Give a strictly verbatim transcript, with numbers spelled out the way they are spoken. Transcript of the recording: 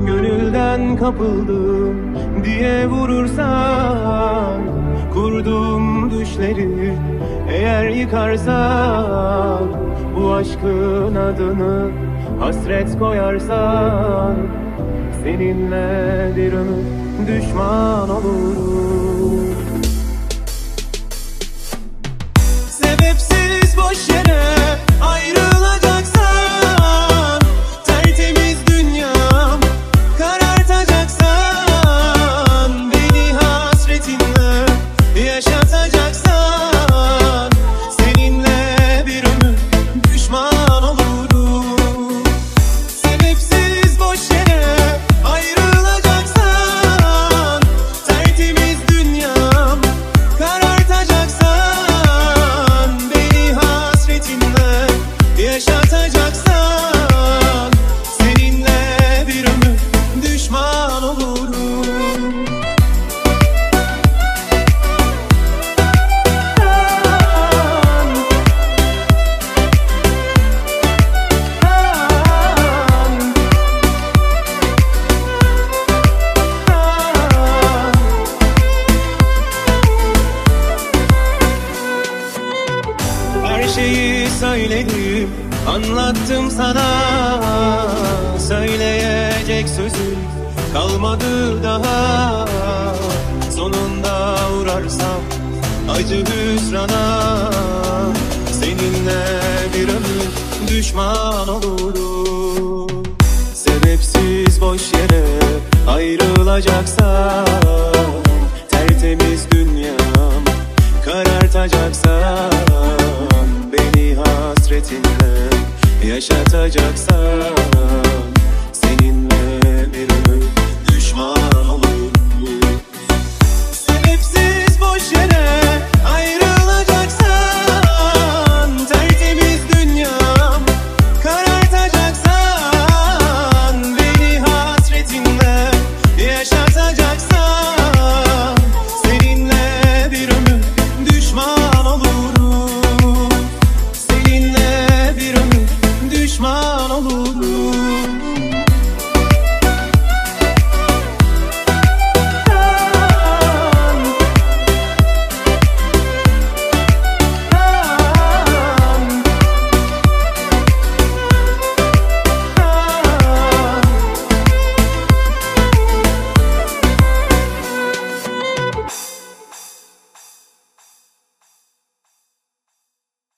Gönülden kapıldım diye vurursan, kurduğum düşleri eğer yıkarsan, bu aşkın adını hasret koyarsan, seninle bir ömür düşman olurum. Sebepsiz boş yere ayrılacaksan, tertemiz dünyam karartacaksan, beni hasretinle yaşatacaksan, seninle bir ömür düşman olurum. Sebepsiz boş yere ayrılacaksan, tertemiz dünyam karartacaksan, beni hasretinle yaşatacaksan, seninle bir ömür düşman olurum. Her şeyi söyledim, anlattım sana. Söyleyecek sözüm kalmadı daha. Sonunda uğrarsam acı hüsrana, seninle bir ömür düşman olurum. Sebepsiz boş yere ayrılacaksan, tertemiz dünyam karartacaksan, beni hasretinle yaşatacaksan,